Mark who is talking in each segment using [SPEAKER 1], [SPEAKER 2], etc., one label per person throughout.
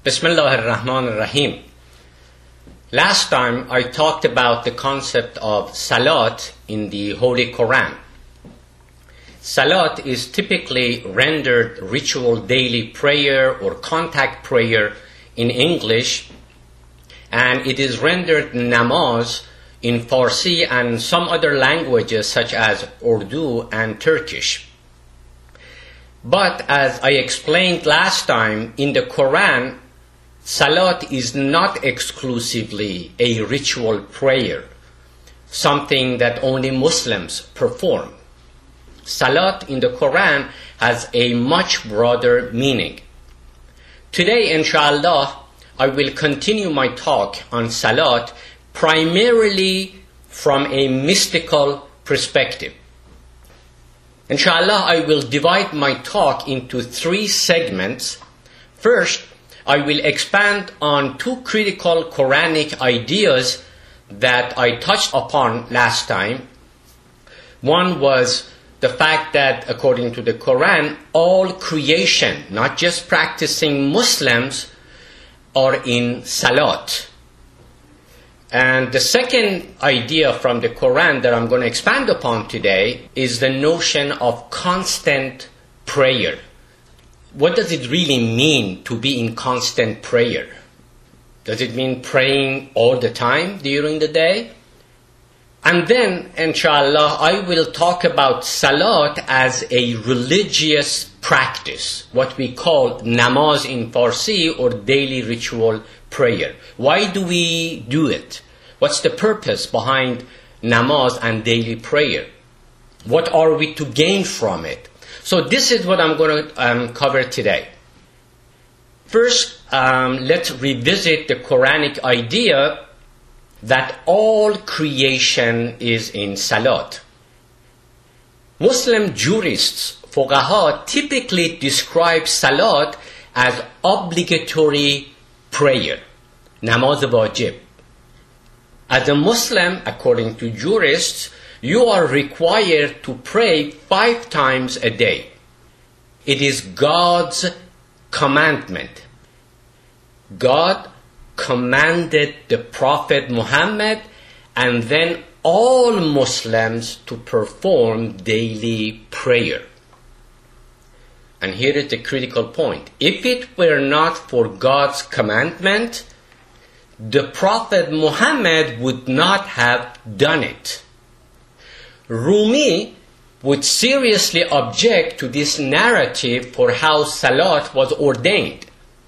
[SPEAKER 1] Bismillah ar-Rahman ar-Rahim. Last time I talked about the concept of Salat in the Holy Quran. Salat is typically rendered ritual daily prayer or contact prayer in English, and it is rendered namaz in Farsi and some other languages such as Urdu and Turkish. But as I explained last time, in the Quran, Salat is not exclusively a ritual prayer, something that only Muslims perform. Salat in the Quran has a much broader meaning. Today, inshallah, I will continue my talk on Salat primarily from a mystical perspective. Inshallah, I will divide my talk into 3 segments. First, I will expand on 2 critical Quranic ideas that I touched upon last time. One was the fact that according to the Quran, all creation, not just practicing Muslims, are in Salat. And the second idea from the Quran that I'm going to expand upon today is the notion of constant prayer. What does it really mean to be in constant prayer? Does it mean praying all the time during the day? And then, inshallah, I will talk about Salat as a religious practice, what we call namaz in Farsi or daily ritual prayer. Why do we do it? What's the purpose behind namaz and daily prayer? What are we to gain from it? So this is what I'm going to cover today. First, let's revisit the Quranic idea that all creation is in Salat. Muslim jurists, fuqaha, typically describe Salat as obligatory prayer, namaz wajib. As a Muslim, according to jurists, you are required to pray 5 times a day. It is God's commandment. God commanded the Prophet Muhammad and then all Muslims to perform daily prayer. And here is the critical point. If it were not for God's commandment, the Prophet Muhammad would not have done it. Rumi would seriously object to this narrative for how Salat was ordained.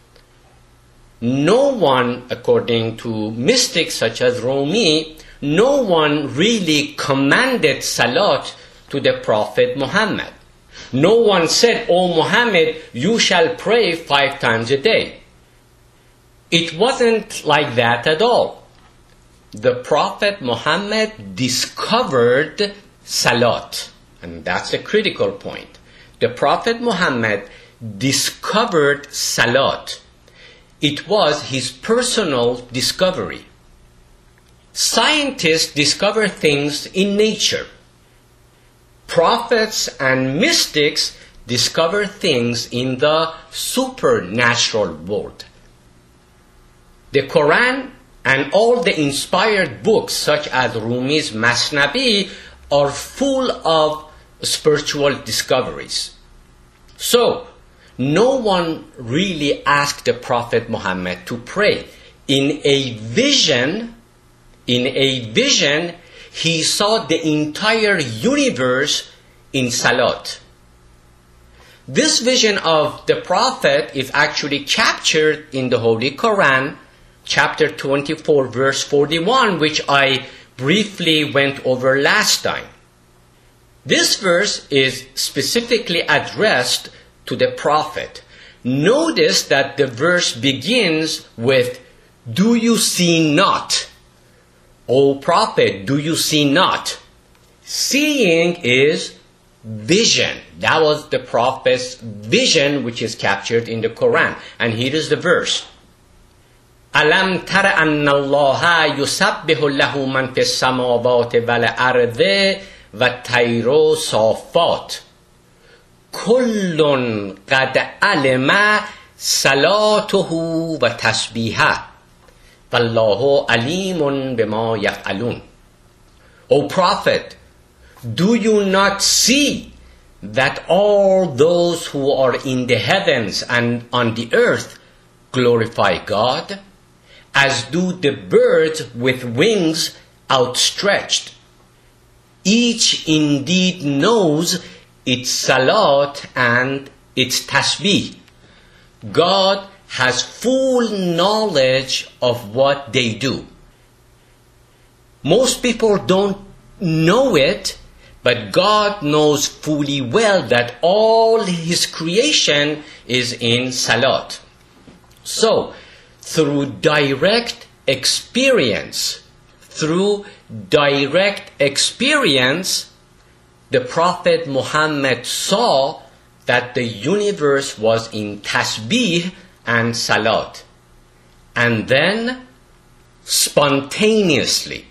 [SPEAKER 1] No one, according to mystics such as Rumi, no one really commanded Salat to the Prophet Muhammad. No one said, "O Muhammad, you shall pray 5 times a day." It wasn't like that at all. The Prophet Muhammad discovered Salat, and that's a critical point. The Prophet Muhammad discovered Salat. It was his personal discovery. Scientists discover things in nature. Prophets and mystics discover things in the supernatural world. The Quran and all the inspired books such as Rumi's Masnavi are full of spiritual discoveries. So, no one really asked the Prophet Muhammad to pray. In a vision, he saw the entire universe in Salat. This vision of the Prophet is actually captured in the Holy Quran, chapter 24, verse 41, which I briefly went over last time. This verse is specifically addressed to the Prophet. Notice that the verse begins with, "Do you see not? O Prophet, do you see not?" Seeing is vision. That was the Prophet's vision, which is captured in the Quran. And here is the verse. أَلَمْ تَرَ أَنَّ اللَّهَ يُسَبِّحُ لَهُ مَنْ فِي السَّمَاوَاتِ وَالْأَرْضِ وَالطَّيْرُ صَافَّاتٍ كُلٌّ قَدْ عَلِمَ صلاته و تسبیحه والله علیم بما یفعلون. O Prophet, do you not see that all those who are in the heavens and on the earth glorify God, as do the birds with wings outstretched? Each indeed knows its salat and its tasbih. God has full knowledge of what they do. Most people don't know it, but God knows fully well that all His creation is in salat. So, through direct experience, the Prophet Muhammad saw that the universe was in tasbih and salat. And then, spontaneously,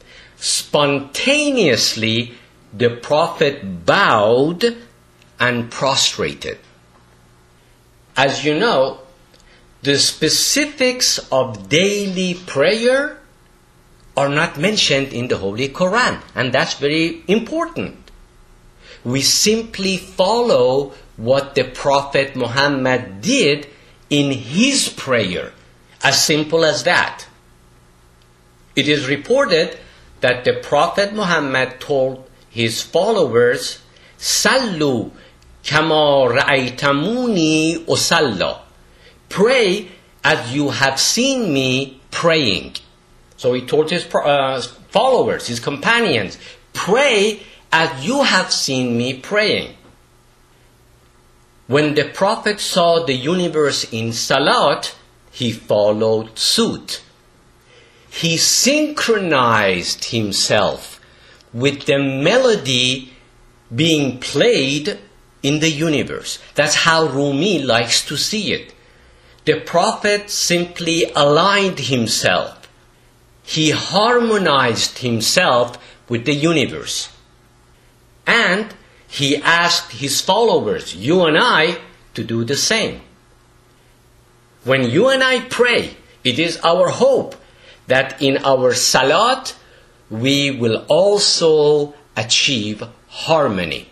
[SPEAKER 1] the Prophet bowed and prostrated. As you know, the specifics of daily prayer are not mentioned in the Holy Quran, and that's very important. We simply follow what the Prophet Muhammad did in his prayer, as simple as that. It is reported that the Prophet Muhammad told his followers, Sallu kama ra'aytamuni usalla. Pray as you have seen me praying. So he told his followers, his companions, pray as you have seen me praying. When the Prophet saw the universe in salat, he followed suit. He synchronized himself with the melody being played in the universe. That's how Rumi likes to see it. The Prophet simply aligned himself. He harmonized himself with the universe. And he asked his followers, you and I, to do the same. When you and I pray, it is our hope that in our salat, we will also achieve harmony.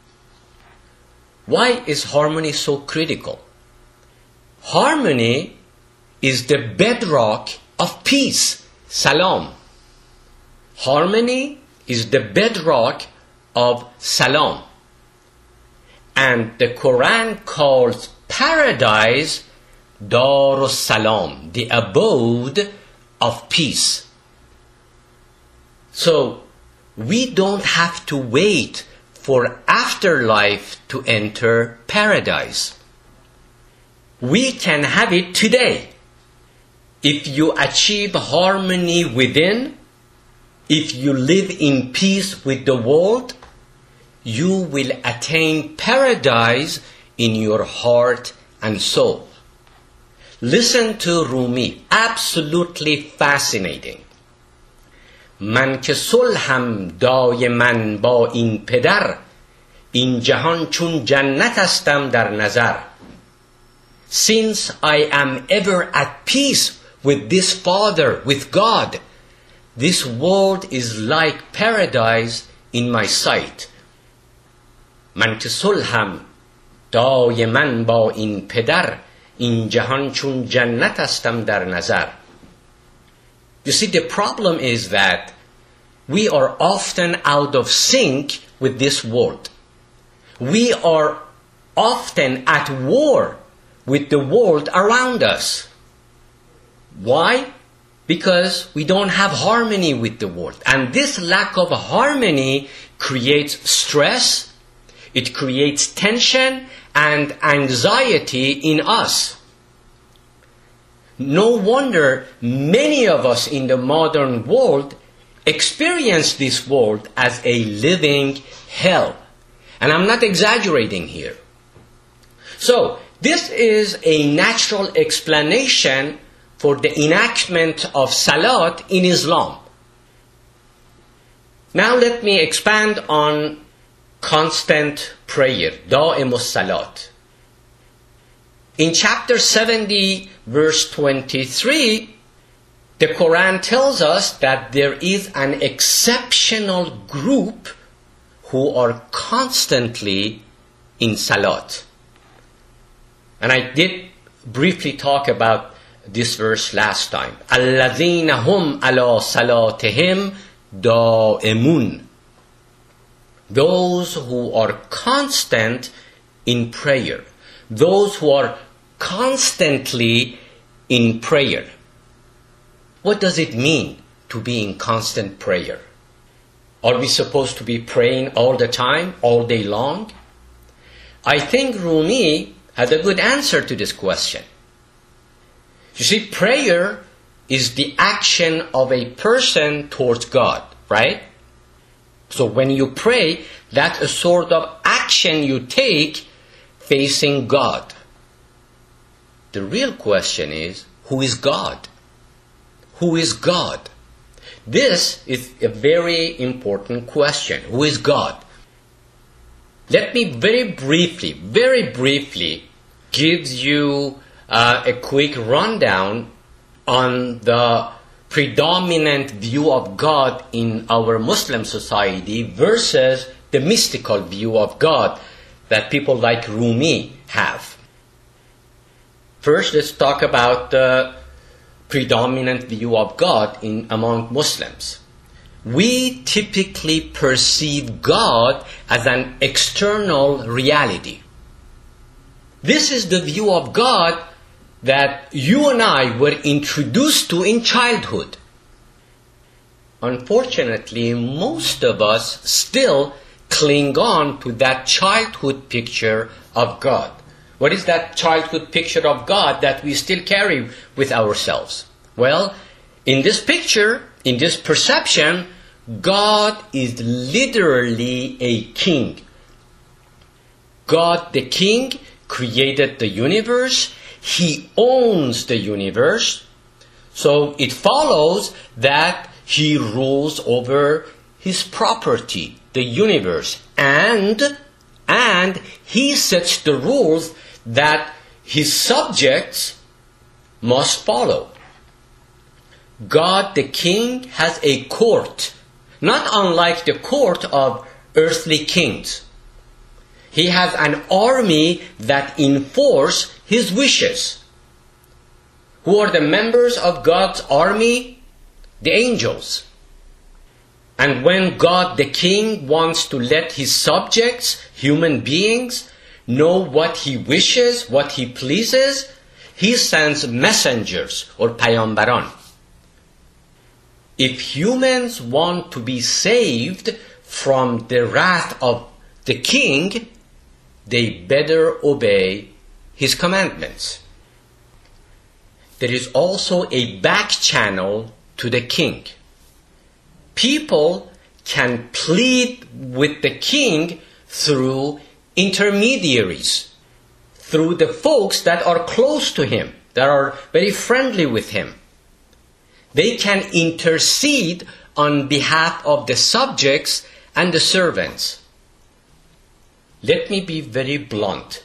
[SPEAKER 1] Why is harmony so critical? Harmony is the bedrock of peace. Salam. Harmony is the bedrock of salam. And the Quran calls paradise Darus Salam, the abode of peace. So, we don't have to wait for afterlife to enter paradise. We can have it today. If you achieve harmony within, if you live in peace with the world, you will attain paradise in your heart and soul. Listen to Rumi, absolutely fascinating. من که صلحم دایما با این پدر این جهان چون جنت استم در نظر. Since I am ever at peace with this Father, with God, this world is like paradise in my sight. من که صلحم دایما با این پدر این جهان چون جنت استم در نظر. You see, the problem is that we are often out of sync with this world. We are often at war with the world around us. Why? Because we don't have harmony with the world. And this lack of harmony creates stress, it creates tension and anxiety in us. No wonder many of us in the modern world experience this world as a living hell. And I'm not exaggerating here. So, this is a natural explanation for the enactment of Salat in Islam. Now let me expand on constant prayer, Da'imus Salat. In chapter 70, verse 23, the Quran tells us that there is an exceptional group who are constantly in salat. And I did briefly talk about this verse last time. الَّذِينَ هُمْ عَلَى صَلَاتِهِمْ دَائِمُونَ. Those who are constant in prayer. Those who are constantly in prayer. What does it mean to be in constant prayer? Are we supposed to be praying all the time, all day long? I think Rumi had a good answer to this question. You see, prayer is the action of a person towards God, right? So when you pray, that's a sort of action you take facing God. The real question is, who is God? Who is God? This is a very important question. Who is God? Let me very briefly give you a quick rundown on the predominant view of God in our Muslim society versus the mystical view of God that people like Rumi have. First, let's talk about the predominant view of God among Muslims. We typically perceive God as an external reality. This is the view of God that you and I were introduced to in childhood. Unfortunately, most of us still cling on to that childhood picture of God. What is that childhood picture of God that we still carry with ourselves? Well, in this picture, in this perception, God is literally a king. God the king created the universe. He owns the universe. So it follows that he rules over his property, the universe. And he sets the rules that his subjects must follow. God the king has a court, not unlike the court of earthly kings. He has an army that enforce his wishes. Who are the members of God's army? The angels. And when God the king wants to let his subjects, human beings, know what he wishes, what he pleases, he sends messengers or payambaran. If humans want to be saved from the wrath of the king, they better obey his commandments. There is also a back channel to the king. People can plead with the king through intermediaries, through the folks that are close to him, that are very friendly with him. They can intercede on behalf of the subjects and the servants. Let me be very blunt.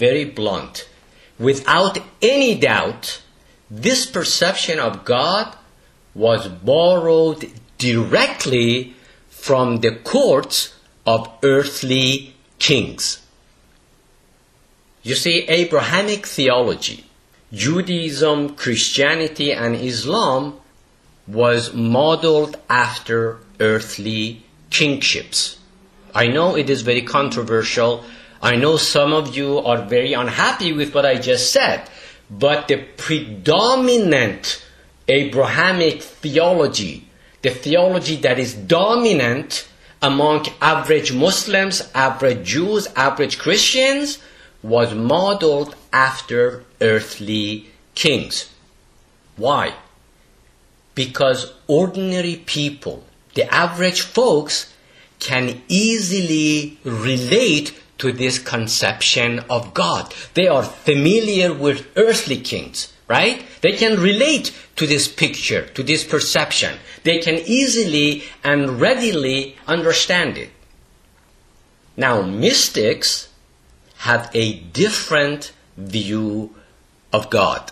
[SPEAKER 1] Without any doubt, this perception of God was borrowed directly from the courts of earthly kings. You see, Abrahamic theology, Judaism, Christianity, and Islam was modeled after earthly kingships. I know it is very controversial. I know some of you are very unhappy with what I just said, but the predominant Abrahamic theology, the theology that is dominant among average Muslims, average Jews, average Christians, was modeled after earthly kings. Why? Because ordinary people, the average folks, can easily relate to this conception of God. They are familiar with earthly kings, right? They can relate to this picture, to this perception. They can easily and readily understand it. Now, mystics have a different view of God.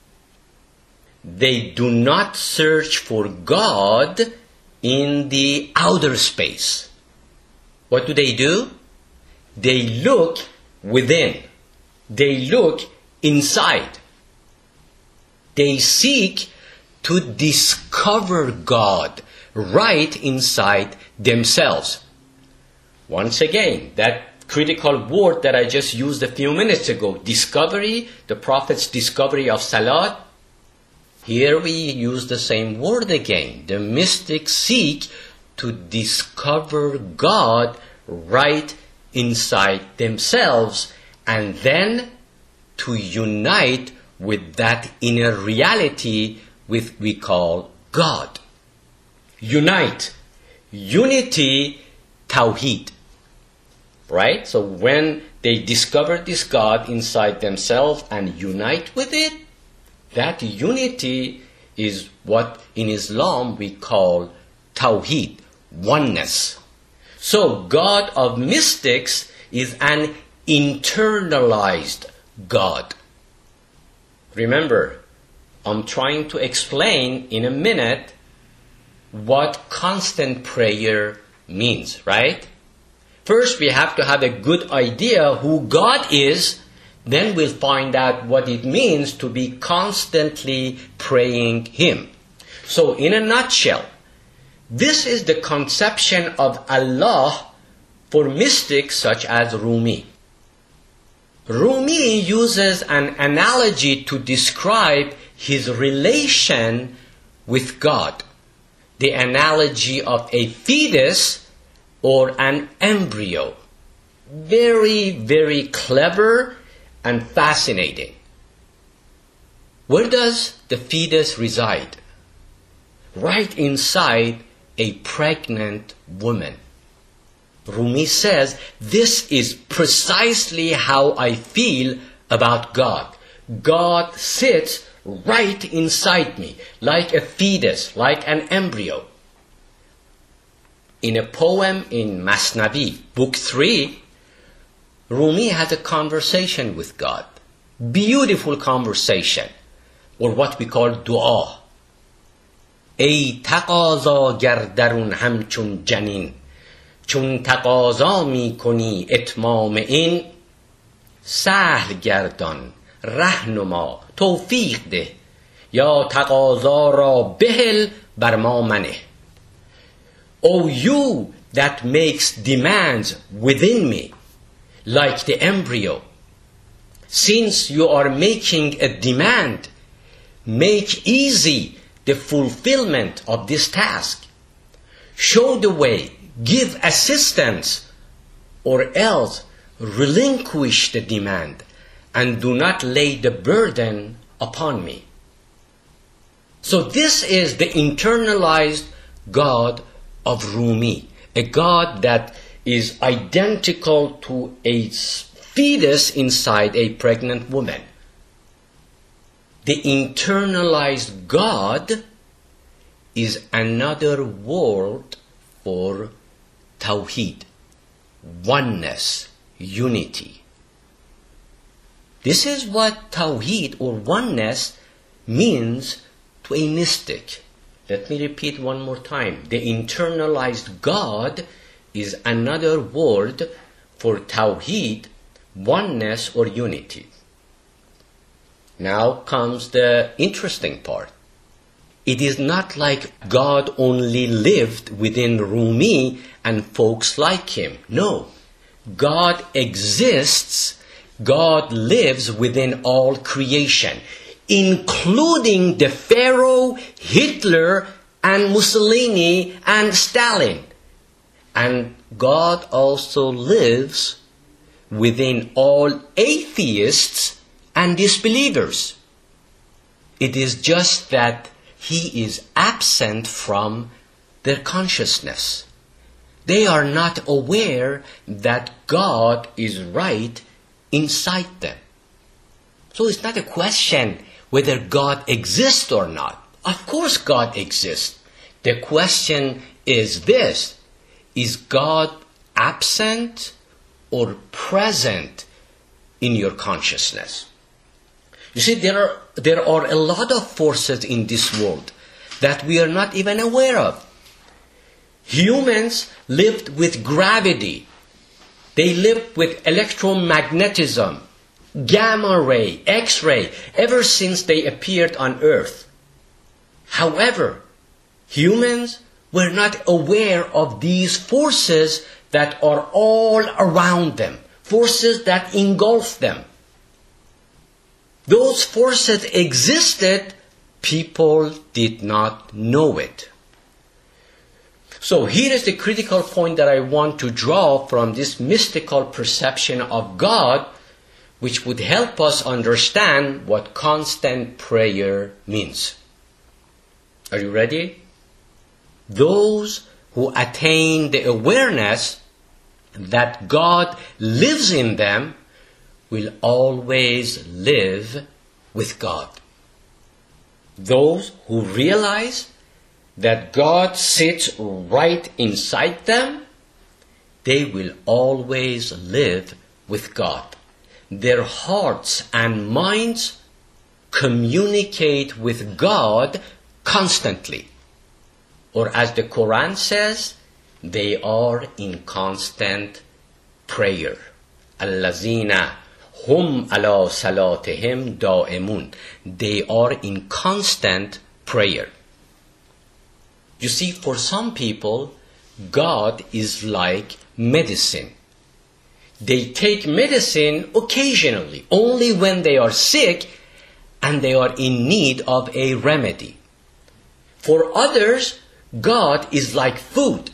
[SPEAKER 1] They do not search for God in the outer space. What do? They look within. They look inside. They seek to discover God right inside themselves. Once again, that critical word that I just used a few minutes ago, discovery, the Prophet's discovery of Salat, here we use the same word again. The mystics seek to discover God right inside themselves and then to unite with that inner reality which we call God. Unite. Unity, Tawheed. Right? So when they discover this God inside themselves and unite with it, that unity is what in Islam we call Tawheed, oneness. So God of mystics is an internalized God. Remember, I'm trying to explain in a minute what constant prayer means, right? First, we have to have a good idea who God is. Then we'll find out what it means to be constantly praying Him. So, in a nutshell, this is the conception of Allah for mystics such as Rumi. Rumi uses an analogy to describe his relation with God. The analogy of a fetus or an embryo. Very, very clever and fascinating. Where does the fetus reside? Right inside a pregnant woman. Rumi says, this is precisely how I feel about God. God sits right inside me, like a fetus, like an embryo. In a poem in Masnavi, book 3, Rumi has a conversation with God. Beautiful conversation, or what we call dua. ای تقاضا گر درون همچون جنین چون تقاضا می کنی اتمام این سهل گردان رهنما توفیق ده یا تقاضا را بهل بر ما منه. O you that makes demands within me like the embryo, since you are making a demand, make easy the fulfillment of this task. Show the way, give assistance, or else relinquish the demand and do not lay the burden upon me. So this is the internalized God of Rumi, a God that is identical to a fetus inside a pregnant woman. The internalized God is another word for Tawheed, oneness, unity. This is what Tawheed or oneness means to a mystic. Let me repeat one more time. The internalized God is another word for Tawheed, oneness or unity. Now comes the interesting part. It is not like God only lived within Rumi and folks like him. No. God exists. God lives within all creation, including the Pharaoh, Hitler, and Mussolini, and Stalin. And God also lives within all atheists and disbelievers. It is just that He is absent from their consciousness. They are not aware that God is right inside them. So it's not a question whether God exists or not. Of course God exists. The question is this: is God absent or present in your consciousness? You see, there are a lot of forces in this world that we are not even aware of. Humans lived with gravity. They lived with electromagnetism, gamma ray, X-ray, ever since they appeared on Earth. However, humans were not aware of these forces that are all around them, forces that engulf them. Those forces existed, people did not know it. So here is the critical point that I want to draw from this mystical perception of God, which would help us understand what constant prayer means. Are you ready? Those who attain the awareness that God lives in them will always live with God. Those who realize that God sits right inside them, they will always live with God. Their hearts and minds communicate with God constantly. Or as the Quran says, they are in constant prayer. Allazina hum ala salatihim da'imun. They are in constant prayer. You see, for some people, God is like medicine. They take medicine occasionally, only when they are sick and they are in need of a remedy. For others, God is like food.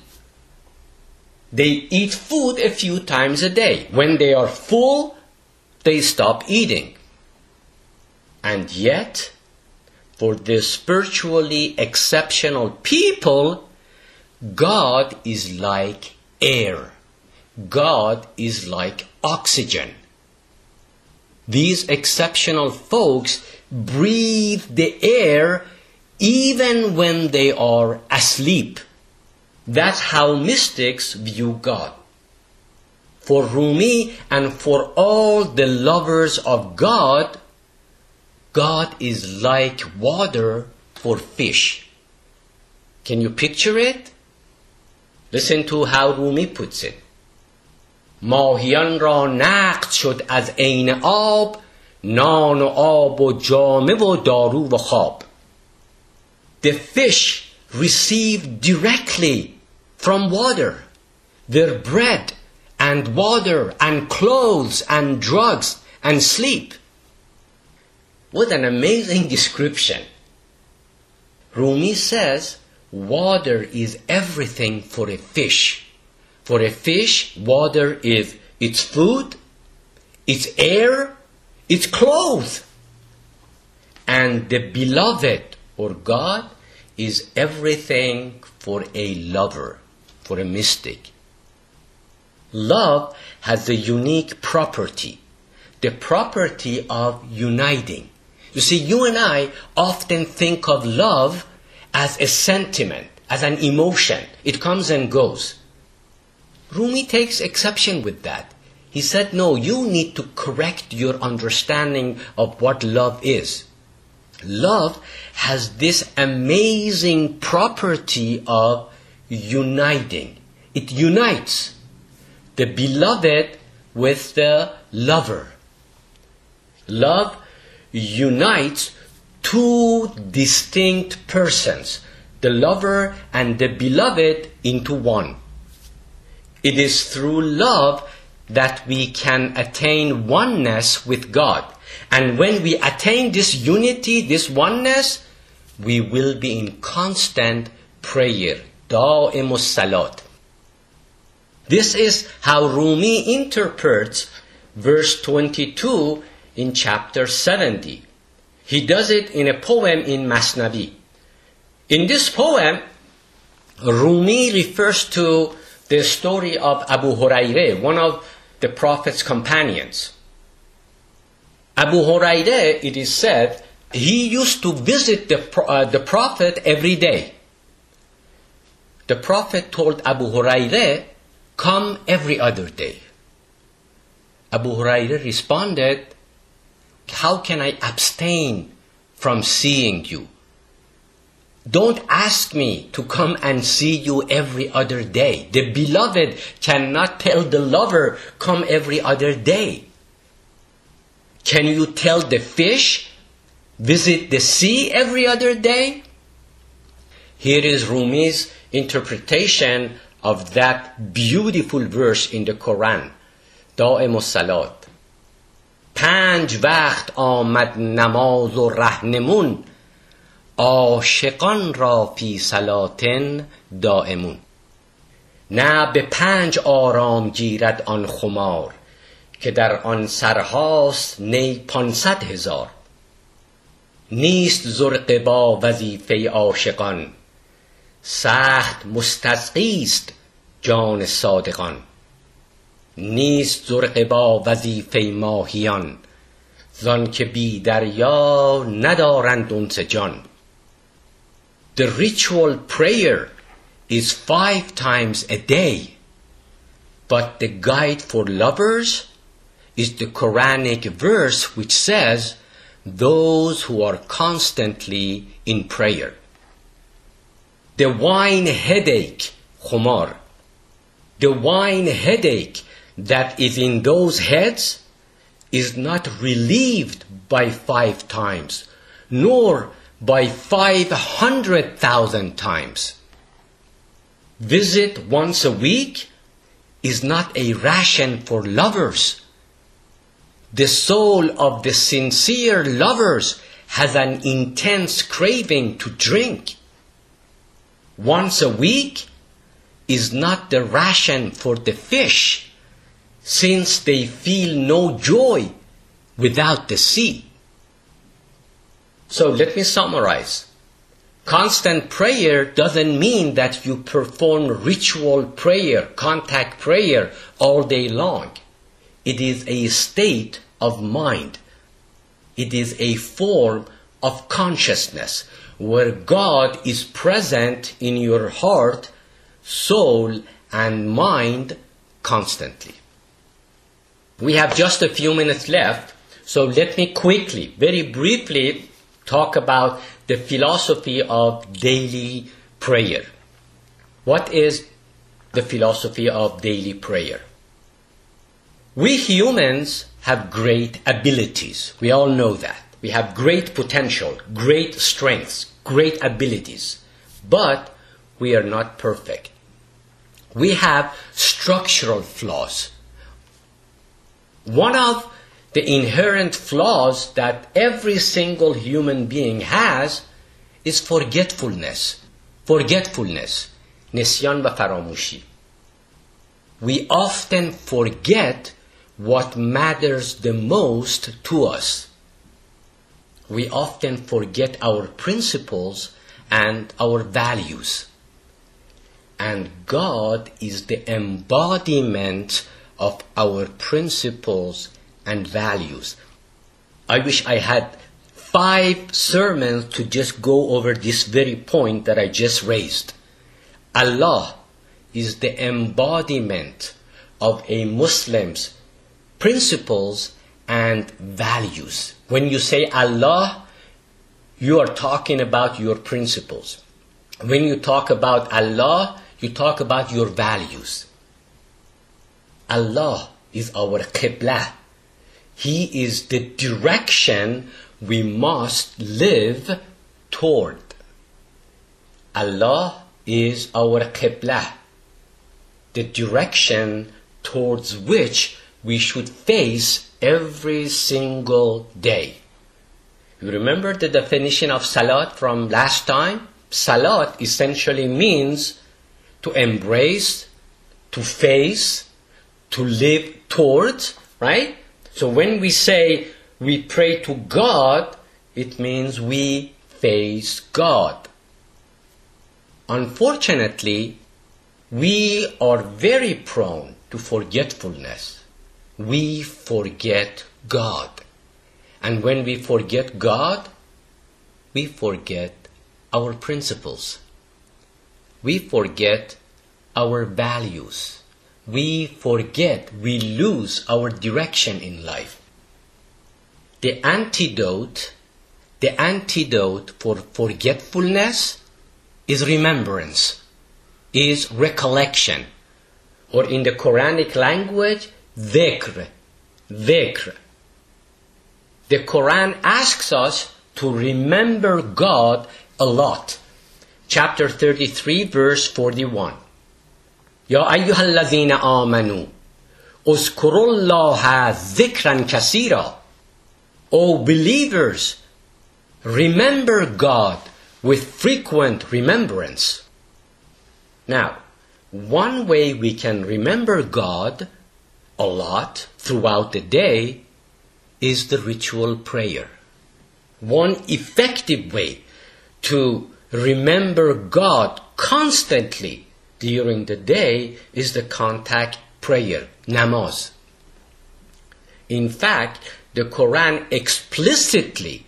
[SPEAKER 1] They eat food a few times a day. When they are full, they stop eating. And yet, for the spiritually exceptional people, God is like air. God is like oxygen. These exceptional folks breathe the air even when they are asleep. That's how mystics view God. For Rumi and for all the lovers of God, God is like water for fish. Can you picture it? Listen to how Rumi puts it. ماهیان را نقد شد از عین آب نان و آب و جامه و دارو و خواب. The fish receive directly from water their bread and water and clothes and drugs and sleep. What an amazing description. Rumi says water is everything for a fish. For a fish, water is its food, its air, its clothes. And the beloved, or God, is everything for a lover, for a mystic. Love has a unique property, the property of uniting. You see, you and I often think of love as a sentiment, as an emotion. It comes and goes. Rumi takes exception with that. He said, no, you need to correct your understanding of what love is. Love has this amazing property of uniting. It unites the beloved with the lover. Love unites two distinct persons, the lover and the beloved, into one. It is through love that we can attain oneness with God. And when we attain this unity, this oneness, we will be in constant prayer. Da'imus salat. This is how Rumi interprets verse 22 in chapter 70. He does it in a poem in Masnavi. In this poem, Rumi refers to the story of Abu Hurairah, one of the Prophet's companions. Abu Hurairah, it is said, he used to visit the Prophet every day. The Prophet told Abu Hurairah, come every other day. Abu Hurairah responded, how can I abstain from seeing you? Don't ask me to come and see you every other day. The beloved cannot tell the lover, come every other day. Can you tell the fish, visit the sea every other day? Here is Rumi's interpretation of that beautiful verse in the Quran. دائم الصلاة. 5 وقت آمد نماز و رهنمون، عاشقان را فی صلاتن دائمون. نه به 5 آرام گیرد آن خمار، که در آن سرهاست نی 500,000. نیست زرق با وظیفه عاشقان، سخت مستسقیست جان صادقان. نیست زرق با وظیفه ماهیان، زان که بی دریا ندارند انس جان. The ritual prayer is 5 times a day, but the guide for lovers is the Quranic verse which says, those who are constantly in prayer. The wine headache, khumar, the wine headache that is in those heads is not relieved by 5 times, nor by 500,000 times. Visit once a week is not a ration for lovers. The soul of the sincere lovers has an intense craving to drink. Once a week is not the ration for the fish, since they feel no joy without the sea. So let me summarize. Constant prayer doesn't mean that you perform ritual prayer, contact prayer all day long. It is a state of mind. It is a form of consciousness where God is present in your heart, soul, and mind constantly. We have just a few minutes left, so let me quickly, very briefly, talk about the philosophy of daily prayer. What is the philosophy of daily prayer? We humans have great abilities. We all know that. We have great potential, great strengths, great abilities. But we are not perfect. We have structural flaws. One of the inherent flaws that every single human being has is forgetfulness. Forgetfulness. نسیان و فراموشی. We often forget what matters the most to us. We often forget our principles and our values. And God is the embodiment of our principles and values. I wish I had 5 sermons to just go over this very point that I just raised. Allah is the embodiment of a Muslim's principles and values. When you say Allah, you are talking about your principles. When you talk about Allah, you talk about your values. Allah is our Qibla. He is the direction we must live toward. Allah is our Qibla, the direction towards which we should face every single day. You remember the definition of Salat from last time? Salat essentially means to embrace, to face, to live towards, right? So when we say we pray to God, it means we face God. Unfortunately, we are very prone to forgetfulness. We forget God. And when we forget God, we forget our principles. We forget our values. We lose our direction in life. the antidote for forgetfulness is remembrance, is recollection, or in the Quranic language, dhikr. The Quran asks us to remember God a lot. Chapter 33, verse 41. Ya ayyuhalladhina amanu, uzkurullaha dhikran kasira. O believers, remember God with frequent remembrance. Now, one way we can remember God a lot throughout the day is the ritual prayer. One effective way to remember God constantly during the day is the contact prayer, namaz. In fact, the Quran explicitly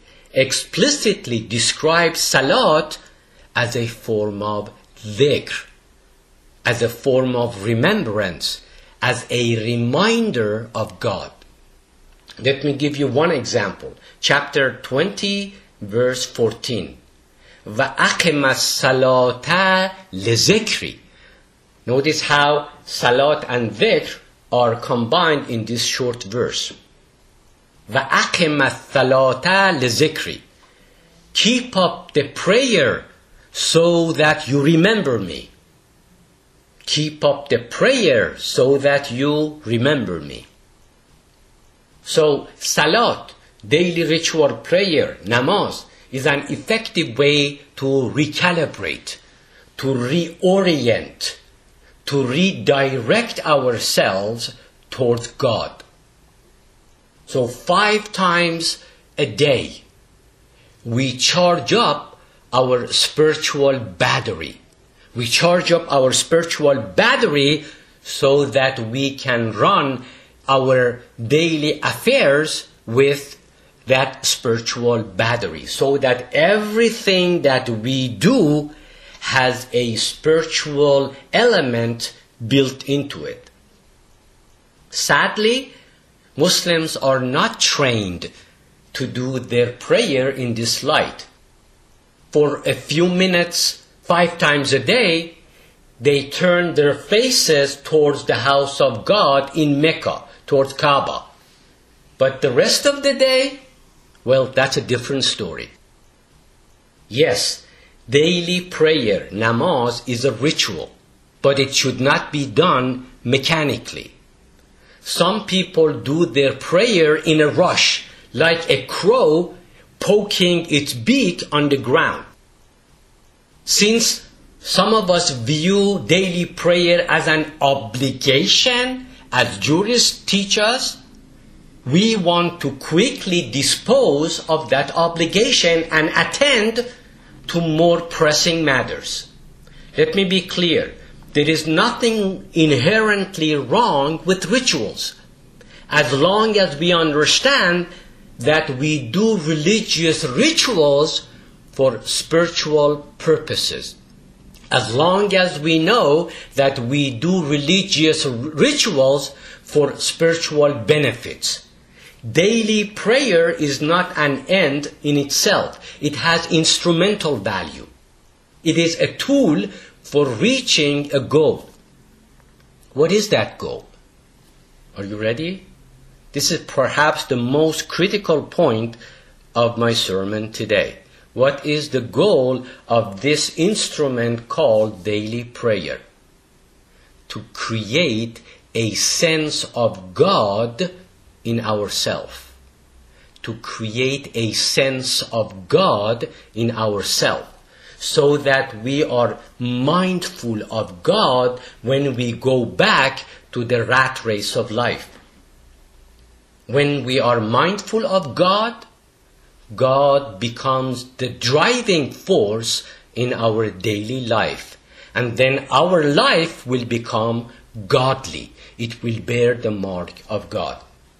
[SPEAKER 1] describes salat as a form of dhikr, as a form of remembrance, as a reminder of God. Let me give you one example. Chapter 20, verse 14. وَأَقِمَ الصَّلَاةَ لِذِكْرِ. Notice how salat and dhikr are combined in this short verse. وَأَقِمَ الصَّلَاةَ لِذِكْرِ. Keep up the prayer so that you remember me. Keep up the prayer so that you remember me. So, salat, daily ritual prayer, namaz, is an effective way to recalibrate, to reorient, to redirect ourselves towards God. So 5 times a day, we charge up our spiritual battery. We charge up our spiritual battery so that we can run our daily affairs with that spiritual battery, so that everything that we do has a spiritual element built into it. Sadly, Muslims are not trained to do their prayer in this light. For a few minutes, 5 times a day, they turn their faces towards the house of God in Mecca, towards Kaaba. But the rest of the day, well, that's a different story. Yes, daily prayer, namaz, is a ritual, but it should not be done mechanically. Some people do their prayer in a rush, like a crow poking its beak on the ground. Since some of us view daily prayer as an obligation, as jurists teach us, we want to quickly dispose of that obligation and attend to more pressing matters. Let me be clear. There is nothing inherently wrong with rituals, as long as we understand that we do religious rituals for spiritual purposes. As long as we know that we do religious rituals for spiritual benefits. Daily prayer is not an end in itself. It has instrumental value. It is a tool for reaching a goal. What is that goal? Are you ready? This is perhaps the most critical point of my sermon today. What is the goal of this instrument called daily prayer? To create a sense of God in ourselves. To create a sense of God in ourselves, so that we are mindful of God when we go back to the rat race of life. When we are mindful of God, God becomes the driving force in our daily life. And then our life will become godly. It will bear the mark of God.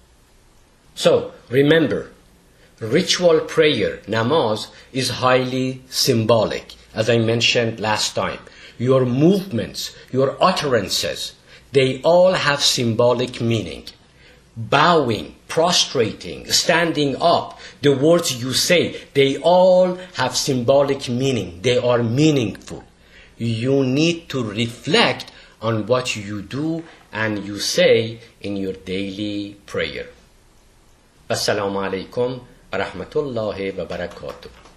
[SPEAKER 1] So, remember, ritual prayer, namaz, is highly symbolic, as I mentioned last time. Your movements, your utterances, they all have symbolic meaning. bowing, prostrating, standing up, the words you say, they all have symbolic meaning. They are meaningful. You need to reflect on what you do and you say in your daily prayer. Assalamu alaikum wa rahmatullahi wa barakatuh.